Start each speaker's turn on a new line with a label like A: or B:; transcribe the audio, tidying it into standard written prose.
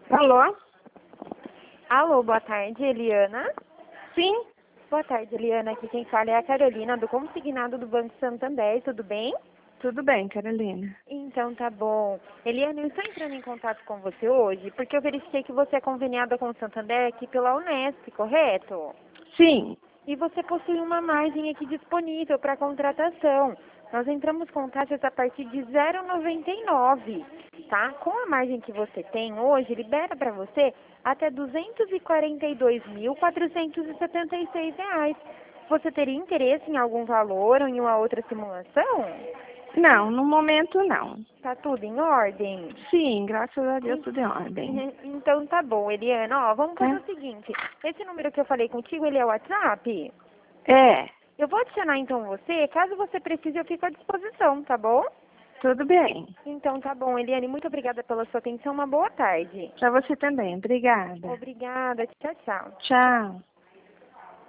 A: Alô?
B: Alô, boa tarde, Eliana.
A: Sim?
B: Boa tarde, Eliana. Aqui quem fala é a Carolina, do Consignado do Banco Santander. Tudo bem?
A: Tudo bem, Carolina.
B: Então tá bom. Eliana, eu estou entrando em contato com você hoje porque eu verifiquei que você é conveniada com o Santander aqui pela Unesp, correto?
A: Sim.
B: E você possui uma margem aqui disponível para contratação. Nós entramos com taxas a partir de 0,99, tá? Com a margem que você tem hoje, libera para você até R$ 242.476. Você teria interesse em algum valor ou em uma outra simulação?
A: Não, no momento não.
B: Tá tudo em ordem?
A: Sim, graças a Deus tudo em ordem.
B: Então tá bom, Eliana. Ó, vamos fazer
A: É?
B: o seguinte. Esse número que eu falei contigo, ele é o WhatsApp?
A: É,
B: Eu vou adicionar então você, caso você precise, eu fico à disposição, tá bom?
A: tudo bem.
B: Então tá bom, Eliane, muito obrigada pela sua atenção, uma boa tarde.
A: Pra você também, obrigada.
B: Obrigada, tchau, tchau.
A: Tchau.